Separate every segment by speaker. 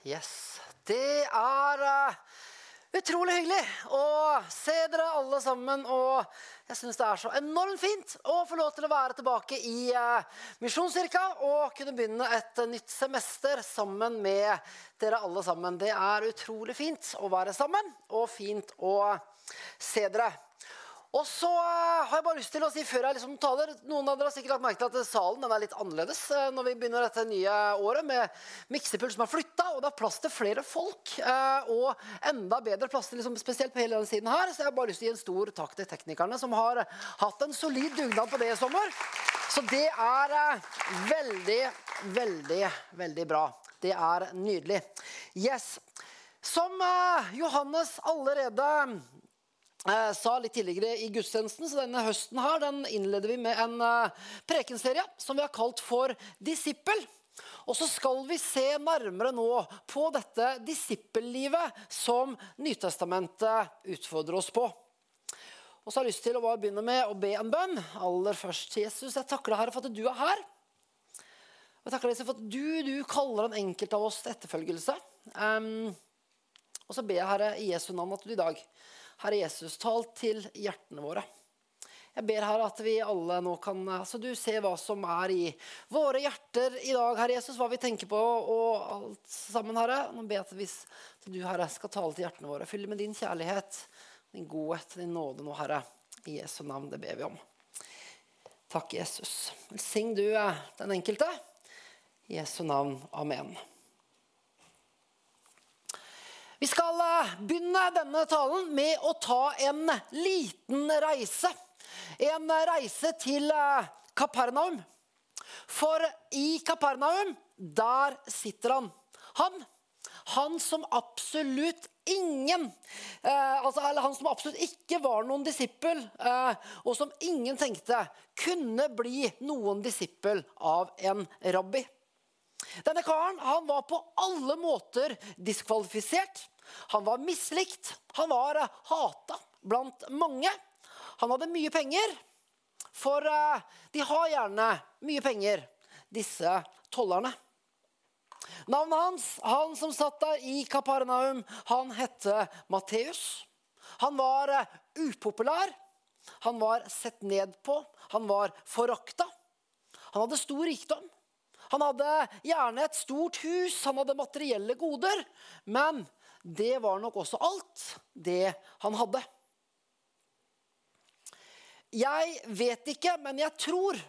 Speaker 1: Yes, det utrolig hyggelig å se dere alle sammen, og jeg synes det så enormt fint å få lov til å være tilbake i Misjonskirka og kunne begynne et nytt semester sammen med dere alle sammen. Det utrolig fint å være sammen, og fint å se dere. Og så har jeg bare lyst til å si før jeg taler, noen av dere har sikkert lagt merke til at salen litt annerledes når vi begynner dette nye året med miksepuls som flyttet, og det plass til flere folk, og enda bedre plass til spesielt på hele denne siden her, så jeg har bare lyst til å gi en stor takk til teknikerne som har hatt en solid dugnad på det i sommer. Så det veldig, veldig, veldig bra. Det nydelig. Yes. Som Johannes allerede sa litt tidligere i gudstjenesten, så denne høsten her, den innleder vi med en prekenserie som vi har kalt for Disippel. Og så skal vi se nærmere nå på dette disippellivet som Nytestamentet utfordrer oss på. Og så har jeg lyst til å bare begynne med å be en bønn. Aller først, Jesus, jeg takker deg, Herre, for at du her. Og jeg takker deg for at du kaller en enkelt av oss til etterfølgelse. Og så ber jeg, Herre, i Jesu navn at du i dag, Herre Jesus, tal til hjertene våre. Jeg ber her at vi alle nå kan, så du ser hva som i våre hjerter i dag, Herre Jesus, hva vi tenker på og alt sammen, Herre. Nå ber jeg at du, Herre, skal tale til hjertene våre. Fylle med din kjærlighet, din godhet, din nåde nå, Herre. I Jesu navn, det ber vi om. Takk, Jesus. Velsign du den enkelte. I Jesu navn, amen. Vi skal begynne denne talen med å ta en liten reise. En reise til Kapernaum. For i Kapernaum, der sitter han. Han som absolutt ingen, eller han som absolutt ikke var noen disippel, og som ingen tenkte kunne bli noen disippel av en rabbi. Denne karen, han var på alle måter diskvalifisert. Han var mislikt. Han var hatet blant mange. Han hadde mye penger, for de har gjerne mye penger, disse tollerne. Navnet hans, han som satt der i Kapernaum, han hette Matteus. Han var upopulær. Han var sett ned på. Han var foraktet. Han hadde stor rikdom. Han hadde gjerne et stort hus, han hadde materielle goder, men det var nok også alt det han hadde. Jeg vet ikke, men jeg tror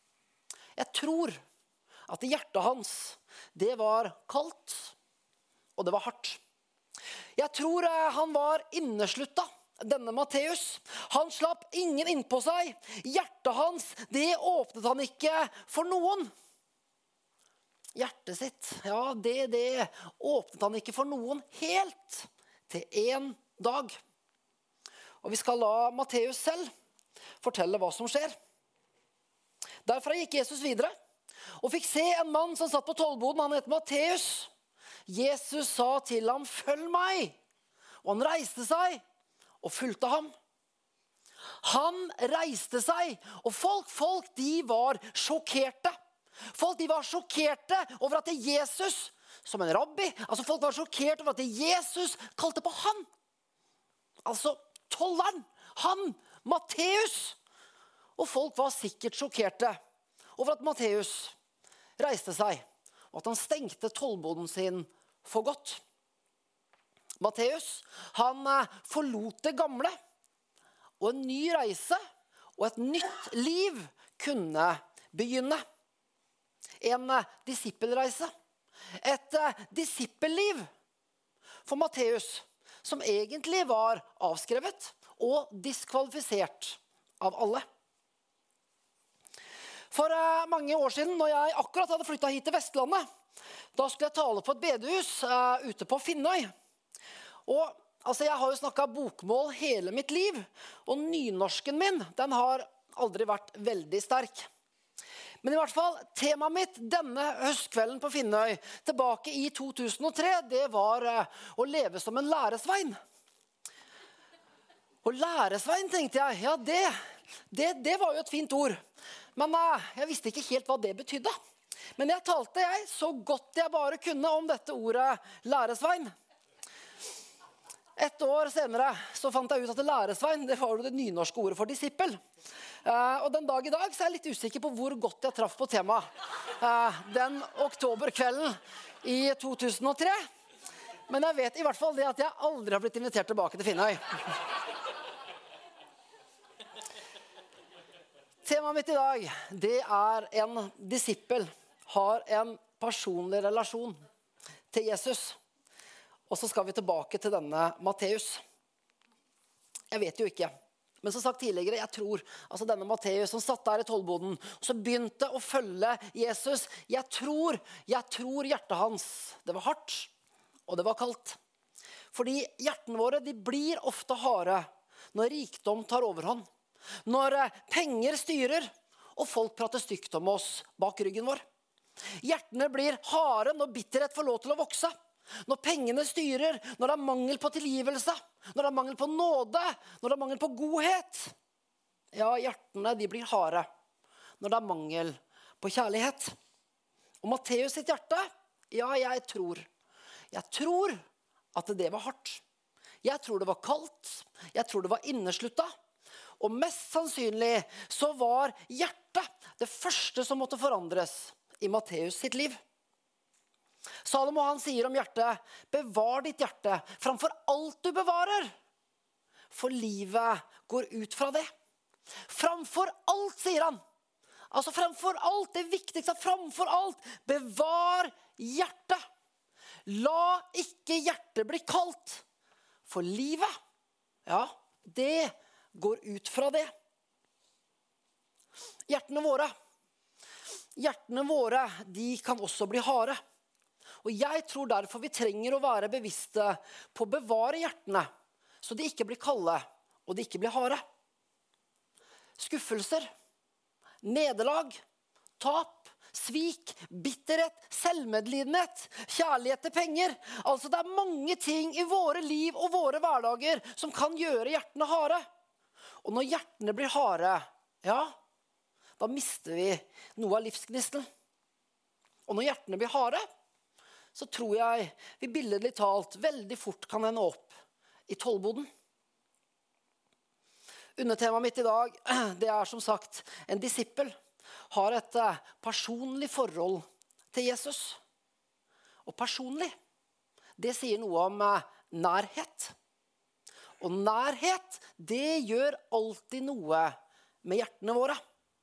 Speaker 1: at i hjertet hans, det var kaldt, og det var hardt. Jeg tror han var innesluttet, denne Matteus. Han slapp ingen innpå seg. Hjertet hans, det åpnet han ikke for noen. Hjertet sitt, ja, det åpnet han ikke for noen helt til en dag. Og vi skal la Matteus selv fortelle hva som skjer. Derfra gikk Jesus videre og fikk se en mann som satt på tollboden. Han het Matteus. Jesus sa til ham, følg meg. Og han reiste seg og fulgte ham. Han reiste seg, og folk de var sjokkerte. Folk de var sjokkerte over at Jesus, som en rabbi, folk var sjokkerte over at Jesus kalte på han. Altså tolleren, han, Matteus. Og folk var sikkert sjokkerte over at Matteus reiste seg, og at han stengte tollboden sin for godt. Matteus, han forlot det gamle, og en ny reise og et nytt liv kunne begynne. En disippelreise. Et disippelliv for Matteus, som egentlig var avskrevet og diskvalifisert av alle. For mange år siden, når jeg akkurat hadde flyttet hit til Vestlandet, da skulle jeg tale på et bedehus ute på Finnøy. Og jeg har jo snakket bokmål hele mitt liv, og nynorsken min, den har aldri vært veldig sterk. Men i hvert fall, temaet mitt denne høstkvelden på Finnøy, tilbake i 2003, det var å leve som en læresvein. Og læresvein, tenkte jeg, ja, det var jo et fint ord. Men jeg visste ikke helt hva det betydde. Men jeg talte så godt jeg bare kunne om dette ordet læresvein. Et år senere så fant jeg ut at læresvein, det var jo det nynorske ordet for disippel. Og den dag i dag så er jeg litt usikker på hvor godt jeg traff på temaet. Den oktoberkvelden i 2003. Men jeg vet i hvert fall det at jeg aldri har blitt invitert tilbake til Finnøy. Temaet mitt i dag, det er en disippel har en personlig relasjon til Jesus. Og så skal vi tilbake til denne Matteus. Jeg vet jo ikke. Men som sagt tidligere, jeg tror, altså denne Matteus som satt der i tollboden, så begynte å følge Jesus. Jeg tror hjertet hans, det var hardt, og det var kaldt. Fordi hjertene våre, de blir ofte harde når rikdom tar overhånd. Når penger styrer, og folk prater stygt om oss bak ryggen vår. Hjertene blir harde når bitterhet får lov til å vokse. Når pengene styrer, når det er mangel på tilgivelse, når det er mangel på nåde, når det er mangel på godhet. Ja, hjertene de blir harde når det er mangel på kjærlighet. Og Matteus sitt hjerte, ja, jeg tror at det var hardt. Jeg tror det var kaldt, jeg tror det var innesluttet. Og mest sannsynlig så var hjertet det første som måtte forandres i Matteus sitt liv. Salomo han sier om hjertet, bevar ditt hjerte framfor alt du bevarer, for livet går ut fra det. Framfor alt, sier han. Altså framfor alt, det viktigste, framfor alt, bevar hjertet. La ikke hjertet bli kaldt, for livet, ja, det går ut fra det. Hjertene våre, de kan også bli harde. Og jeg tror derfor vi trenger å være bevisste på å bevare hjertene, så de ikke blir kalde, og de ikke blir harde. Skuffelser, nederlag, tap, svik, bitterhet, selvmedlidenhet, kjærlighet til penger. Altså det er mange ting i våre liv og våre hverdager som kan gjøre hjertene harde. Og når hjertene blir harde, ja, da mister vi noe av livsgnisten. Og når hjertene blir harde, så tror jeg vi billedlig talt veldig fort kan ende opp i tollboden. Undertemaet mitt i dag, det er som sagt en disippel har et personlig forhold til Jesus. Og personlig, det sier noe om nærhet. Og nærhet, det gjør alltid noe med hjertene våre.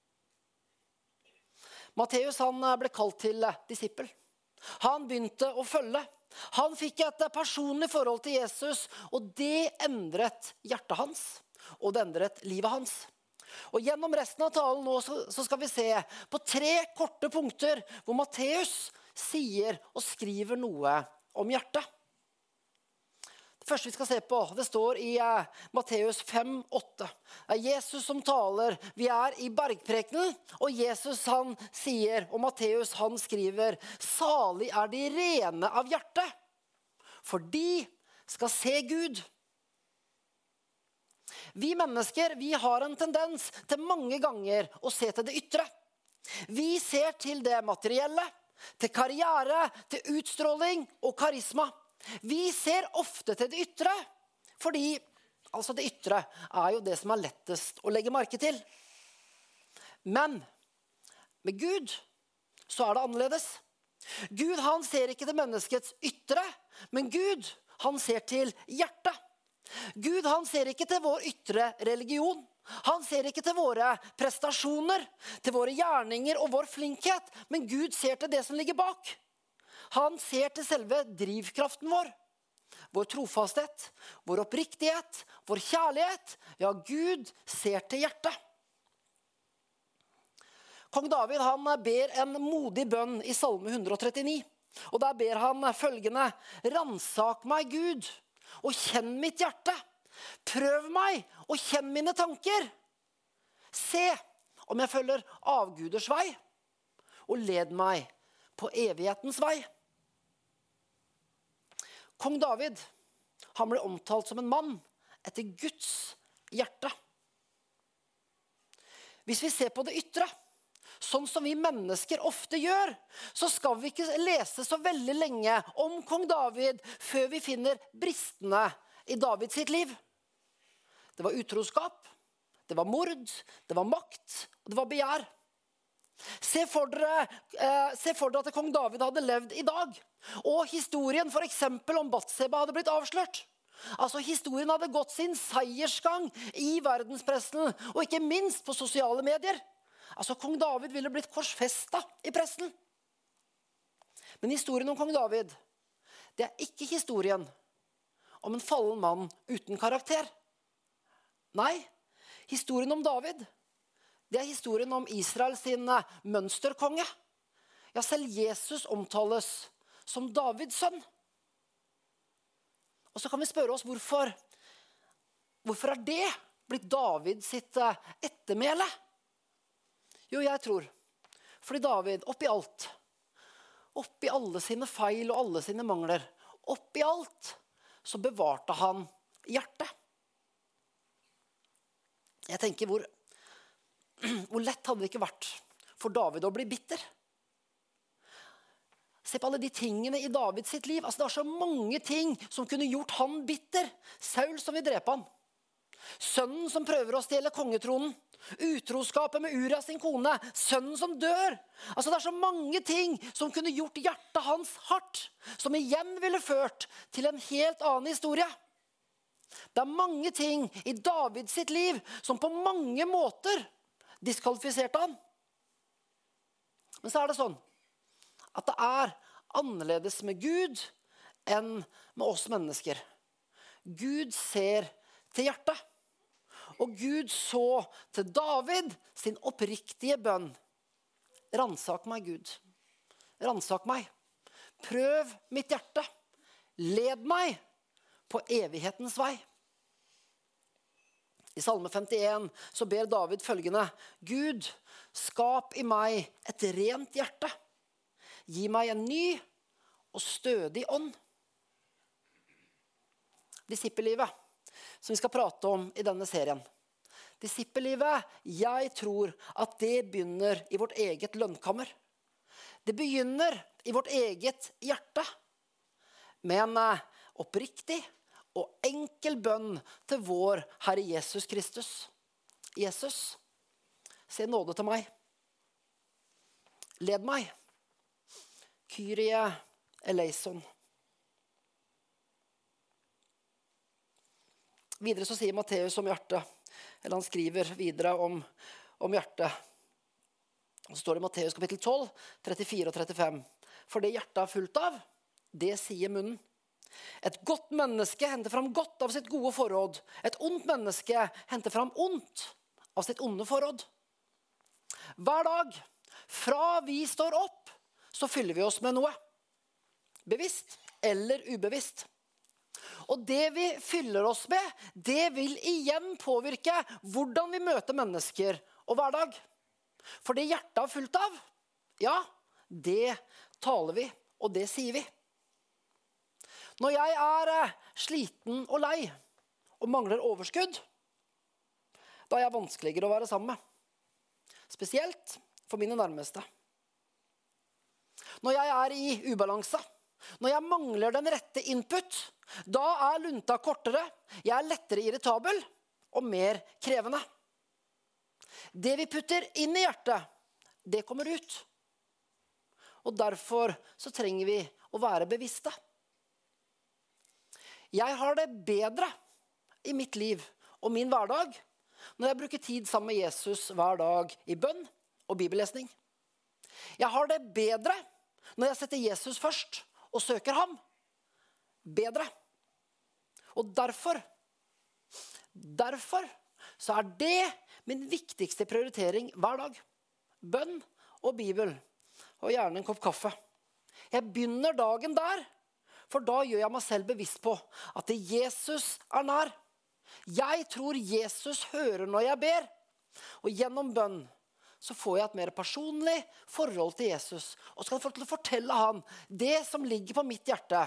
Speaker 1: Matteus han ble kalt til disippel. Han begynte å følge. Han fikk et personlig forhold til Jesus, og det endret hjertet hans, og det endret livet hans. Og gjennom resten av talen nå så skal vi se på 3 korte punkter hvor Matteus sier og skriver noe om hjertet. Det første vi skal se på, det står i Matteus 5:8. Det er Jesus som taler. Vi er i bergprekenen, og Jesus han sier, og Matteus han skriver, salig er de rene av hjerte, for de skal se Gud. Vi mennesker, vi har en tendens til mange ganger å se til det ytre. Vi ser til det materielle, til karriere, til utstråling og karisma. Vi ser ofte til det ytre, fordi altså det ytre er jo det som er lettest å legge merke til. Men med Gud så er det annerledes. Gud han ser ikke til menneskets ytre, men Gud han ser til hjertet. Gud han ser ikke til vår ytre religion. Han ser ikke til våre prestasjoner, til våre gjerninger og vår flinkhet, men Gud ser til det som ligger bak. Han ser til selve drivkraften vår, vår trofasthet, vår oppriktighet, vår kjærlighet. Ja, Gud ser til hjertet. Kong David han ber en modig bønn i Salme 139. Og der ber han følgende, ransak meg Gud, og kjenn mitt hjerte. Prøv meg, og kjenn mine tanker. Se om jeg følger avguders vei, og led meg på evighetens vei. Kong David, han ble omtalt som en mann etter Guds hjerte. Hvis vi ser på det ytre, sånn som vi mennesker ofte gjør, så skal vi ikke lese så veldig lenge om kong David før vi finner bristene i Davids sitt liv. Det var utroskap, det var mord, det var makt, og det var begjær. Se for dere at kong David hadde levd i dag, og historien for eksempel om Batseba hadde blitt avslørt. Altså historien hadde gått sin seiersgang i verdenspressen, og ikke minst på sosiale medier. Altså kong David ville blitt korsfestet i pressen. Men historien om kong David, det er ikke historien om en fallen mann uten karakter. Nei, historien om David, det er historien om Israel sin mønsterkonge. Ja, selv Jesus omtales som Davids sønn. Og så kan vi spørre oss hvorfor er det blitt David sitt ettermæle? Jo, jeg tror, fordi David oppi alt, oppi alle sine feil og alle sine mangler, oppi alt, så bevarte han hjertet. Jeg tenker hvor lett hadde det ikke vært for David å bli bitter. Se på alle de tingene i Davids sitt liv. Altså, det var så mange ting som kunne gjort han bitter. Saul som vil drepe han. Sønnen som prøver å stjele kongetronen. Utroskapet med Uria sin kone. Sønnen som dør. Altså, det er så mange ting som kunne gjort hjertet hans hardt. Som igjen ville ført til en helt annen historie. Det er mange ting i Davids sitt liv som på mange måter diskvalifiserte han. Men så er det sånn at det er annerledes med Gud enn med oss mennesker. Gud ser til hjertet. Og Gud så til David sin oppriktige bønn. Ransak meg, Gud. Ransak meg. Prøv mitt hjerte. Led meg på evighetens vei. I Salme 51 så ber David følgende: Gud, skap i meg et rent hjerte. Gi meg en ny og stødig ånd. Disippellivet, som vi skal prate om i denne serien. Disippellivet, jeg tror at det begynner i vårt eget lønnkammer. Det begynner i vårt eget hjerte. Med en oppriktig og enkel bønn til vår Herre Jesus Kristus. Jesus, se nåde til meg. Led meg. Kyrie eleison. Videre så sier Matteus om hjertet, eller han skriver videre om hjertet. Og så står det i Matteus kapittel 12, 34 og 35. For det hjertet er fullt av, det sier munnen. Et godt menneske henter fram godt av sitt gode forråd. Et ondt menneske henter fram ondt av sitt onde forråd. Hver dag, fra vi står opp, så fyller vi oss med noe. Bevisst eller ubevisst. Og det vi fyller oss med, det vil igjen påvirke hvordan vi møter mennesker og hverdag. For det hjertet er fullt av, ja, det taler vi, og det sier vi. Når jeg er sliten og lei og mangler overskudd, da er jeg vanskeligere å være sammen med. Spesielt for mine nærmeste. Når jeg er i ubalanse, når jeg mangler den rette input, da er lunta kortere, jeg er lettere irritabel og mer krevende. Det vi putter inn i hjertet, det kommer ut. Og derfor så trenger vi å være bevisste. Jeg har det bedre i mitt liv og min hverdag når jeg bruker tid sammen med Jesus hver dag i bønn og bibellesning. Jeg har det bedre når jeg setter Jesus først og søker ham. Bedre. Og derfor så er det min viktigste prioritering hver dag. Bønn og Bibel, og gjerne en kopp kaffe. Jeg begynner dagen der, for da gjør jeg meg selv bevisst på at Jesus er nær. Jeg tror Jesus hører når jeg ber, og gjennom bønn så får jeg et mer personlig forhold til Jesus, og skal få til å fortelle han det som ligger på mitt hjerte.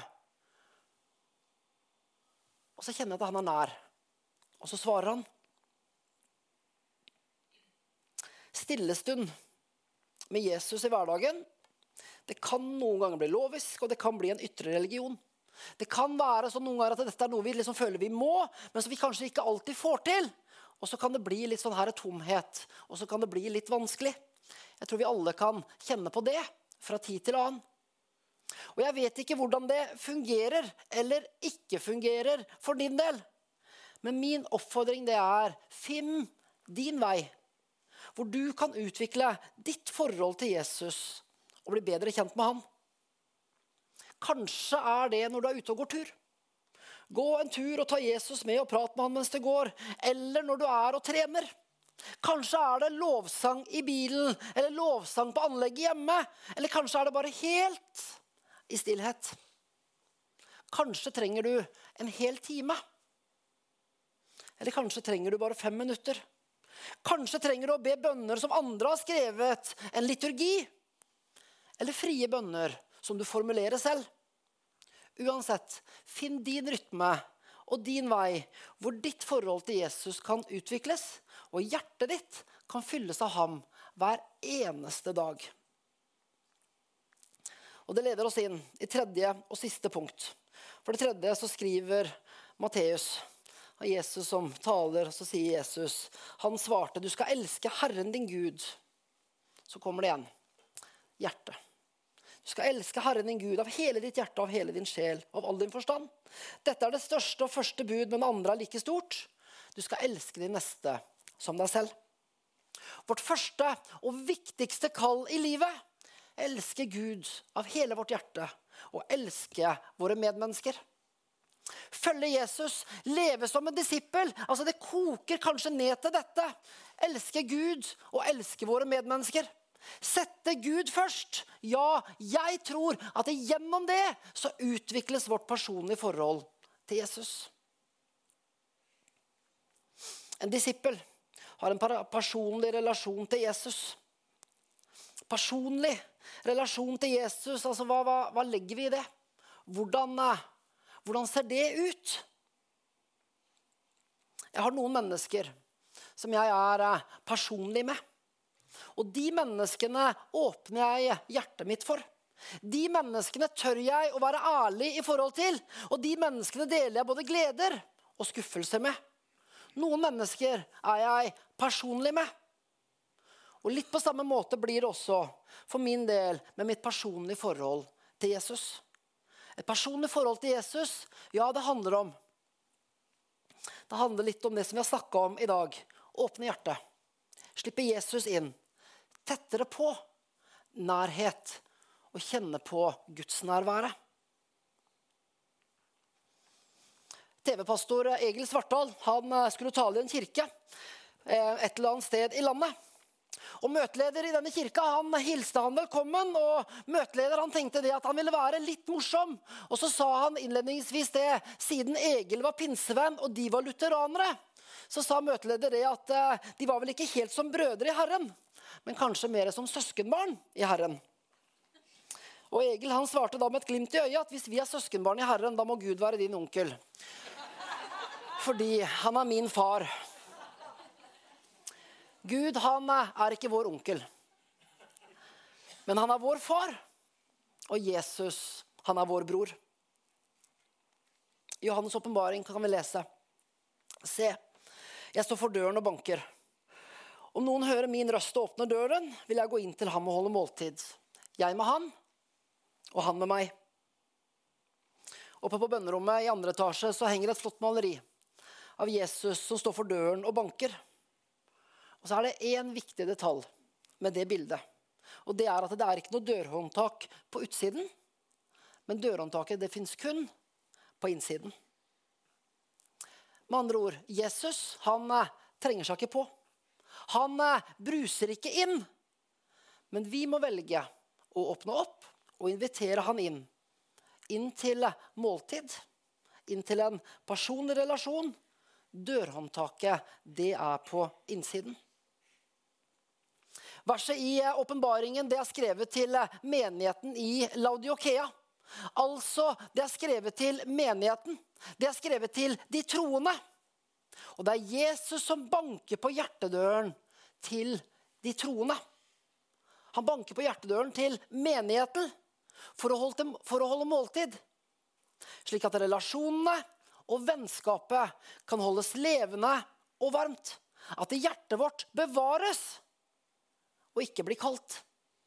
Speaker 1: Og så kjenner jeg at han er nær, og så svarer han. Stillestund med Jesus i hverdagen, det kan noen ganger bli lovisk, og det kan bli en ytre religion. Det kan være sånn noen ganger at dette er noe vi liksom føler vi må, men som vi kanskje ikke alltid får til. Og så kan det bli litt sånn her tomhet, og så kan det bli litt vanskelig. Jeg tror vi alle kan kjenne på det fra tid til annen. Og jeg vet ikke hvordan det fungerer eller ikke fungerer for din del. Men min oppfordring det er, finn din vei, hvor du kan utvikle ditt forhold til Jesus og bli bedre kjent med han. Kanskje er det når du er ute og går tur. Gå en tur og ta Jesus med og prat med han mens det går, eller når du er og trener. Kanskje er det lovsang i bilen, eller lovsang på anlegget hjemme, eller kanskje er det bare helt i stillhet. Kanskje trenger du en hel time. Eller kanskje trenger du bare 5 minutter. Kanskje trenger du å be bønner som andre har skrevet, en liturgi. Eller frie bønner som du formulerer selv. Uansett, finn din rytme og din vei, hvor ditt forhold til Jesus kan utvikles, og hjertet ditt kan fylles av ham hver eneste dag. Og det leder oss inn i tredje og siste punkt. For det tredje så skriver Matteus, av Jesus som taler, så sier Jesus, han svarte, du skal elske Herren din Gud. Så kommer det igjen, hjertet. Du skal elske Herren din Gud av hele ditt hjerte, av hele din sjel, av all din forstand. Dette er det største og første bud, men det andre er like stort. Du skal elske din neste som deg selv. Vårt første og viktigste kall i livet, elske Gud av hele vårt hjerte, og elske våre medmennesker. Følge Jesus, leve som en disippel, altså det koker kanskje ned til dette. Elske Gud og elske våre medmennesker. Sette Gud først. Ja, jeg tror at gjennom det så utvikles vårt personlige forhold til Jesus. En disippel har en personlig relasjon til Jesus. Personlig relasjon til Jesus, altså hva legger vi i det? Hvordan ser det ut? Jeg har noen mennesker som jeg er personlig med. Og de menneskene åpner jeg hjertet mitt for. De menneskene tør jeg å være ærlig i forhold til. Og de menneskene deler jeg både gleder og skuffelser med. Noen mennesker er jeg personlig med. Og litt på samme måte blir det også for min del med mitt personlige forhold til Jesus. Et personlig forhold til Jesus, ja, det handler litt om det som vi har snakket om i dag. Åpne hjertet. Slippe Jesus inn. Tettere på. Nærhet. Og kjenne på Guds nærvære. TV-pastor Egil Svartdal, han skulle tale i en kirke et eller annet sted i landet. Og møteleder i denne kirka, han hilste han velkommen, og møteleder han tenkte det at han ville være litt morsom. Og så sa han innledningsvis det, siden Egil var pinsevenn og de var lutheranere, så sa møteleder det at de var vel ikke helt som brødre i Herren, men kanskje mer som søskenbarn i Herren. Og Egil han svarte da med et glimt i øyet at hvis vi er søskenbarn i Herren, da må Gud være din onkel. Fordi han er min far. Gud, han er ikke vår onkel. Men han er vår far. Og Jesus, han er vår bror. I Johannes åpenbaring kan vi lese. Se, jeg står for døren og banker. Om noen hører min røst og åpner døren, vil jeg gå inn til ham og holde måltid. Jeg med han, og han med meg. Oppe på bønnerommet i 2. etasje så henger et flott maleri av Jesus som står for døren og banker. Og så er det en viktig detalj med det bildet. Og det er at det er ikke noe dørhåndtak på utsiden, men dørhåndtaket det finnes kun på innsiden. Med andre ord, Jesus, han trenger seg ikke på. Han bruser ikke inn. Men vi må velge å åpne opp og invitere han inn. Inn til måltid. Inn til en personlig relasjon. Dørhåndtaket, det er på innsiden. Verset i åpenbaringen, det er skrevet til menigheten i Laodikea. Altså, det er skrevet til menigheten. Det er skrevet til de troende. Og det er Jesus som banker på hjertedøren til de troende. Han banker på hjertedøren til menigheten for å holde måltid, slik at relasjonene og vennskapet kan holdes levende og varmt. At hjertet vårt bevares og ikke blir kaldt.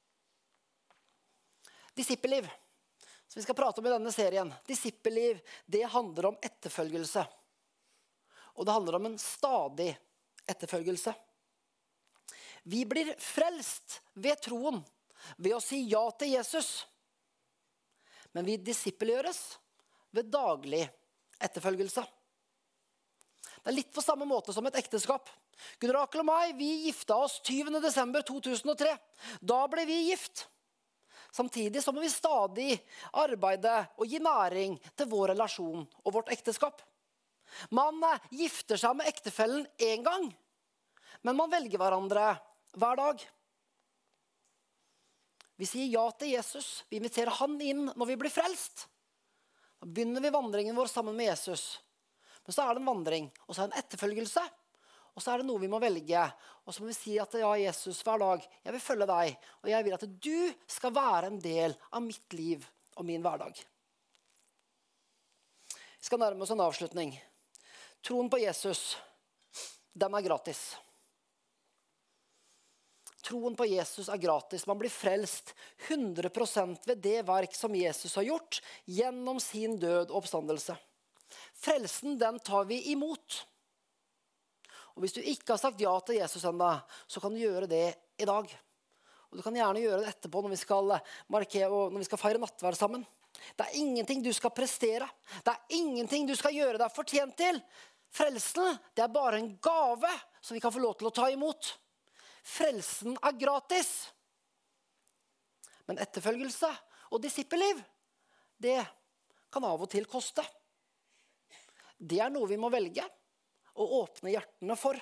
Speaker 1: Disippelliv, som vi skal prate om i denne serien. Disippelliv, det handler om etterfølgelse. Og det handler om en stadig etterfølgelse. Vi blir frelst ved troen, ved å si ja til Jesus. Men vi disippelgjøres ved daglig etterfølgelse. Det litt på samme måte som et ekteskap. Gunn Rakel og meg, vi gifta oss 20. desember 2003. Da ble vi gift. Samtidig så må vi stadig arbeide og gi næring til vår relasjon og vårt ekteskap. Man gifter seg med ektefellen en gang, men man velger hverandre hver dag. Vi sier ja til Jesus, vi inviterer han inn når vi blir frelst. Da begynner vi vandringen vår sammen med Jesus. Men så er det en vandring, og så er det en etterfølgelse, og så er det noe vi må velge. Og så må vi si at ja, Jesus, hver dag, jeg vil følge deg, og jeg vil at du skal være en del av mitt liv og min hverdag. Vi skal nærme oss en avslutning. Troen på Jesus, den er gratis. Troen på Jesus er gratis. Man blir frelst 100% ved det verk som Jesus har gjort gjennom sin død og oppstandelse. Frelsen, den tar vi imot. Og hvis du ikke har sagt ja til Jesus enda, så kan du gjøre det i dag. Og du kan gjerne gjøre det etterpå når vi skal markere og når vi skal feire nattverd sammen. Det er ingenting du skal prestere. Det er ingenting du skal gjøre deg fortjent til. Frelsen, det er bare en gave som vi kan få lov til å ta imot. Frelsen er gratis. Men etterfølgelse og disippelliv, det kan av og til koste. Det er noe vi må velge og åpne hjertene for.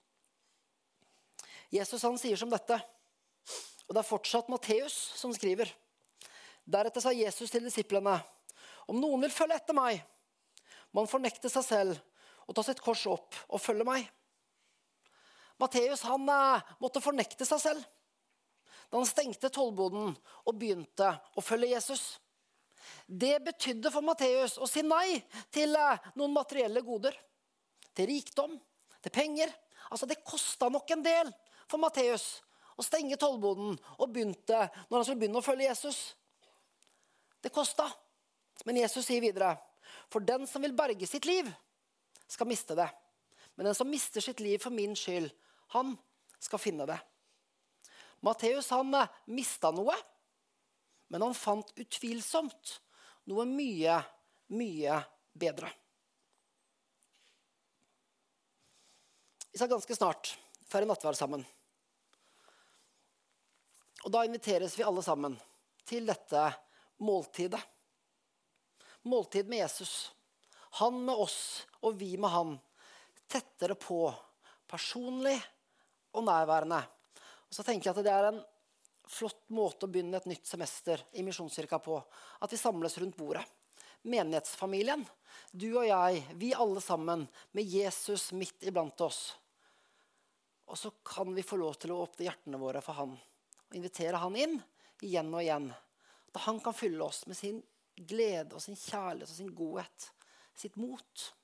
Speaker 1: Jesus han sier som dette, og det er fortsatt Matteus som skriver. Deretter sa Jesus til disiplene, om noen vil følge etter meg, må han fornekte seg selv og ta sitt kors opp og følge meg. Matteus han måtte fornekte seg selv da han stengte tollboden og begynte å følge Jesus. Det betydde for Matteus å si nei til noen materielle goder, til rikdom, til penger. Altså det kostet nok en del for Matteus å stenge tollboden og begynte når han skulle begynne å følge Jesus. Det kostet. Men Jesus sier videre, for den som vil berge sitt liv, skal miste det. Men den som mister sitt liv for min skyld, han skal finne det. Matteus han mistet noe, men han fant utvilsomt noe mye, mye bedre. Vi skal ganske snart feire nattverd sammen. Og da inviteres vi alle sammen til dette måltidet. Måltid med Jesus. Han med oss og vi med han. Tettere på, personlig og nærværende. Og så tenker jeg at det er en flott måte å begynne et nytt semester i Misjonskirka på. At vi samles rundt bordet. Menighetsfamilien, du og jeg, vi alle sammen, med Jesus midt iblant oss. Og så kan vi få lov til å åpne hjertene våre for han. Og invitere han inn igjen og igjen. Da han kan fylle oss med sin glede og sin kjærlighet og sin godhet. Sitt mot.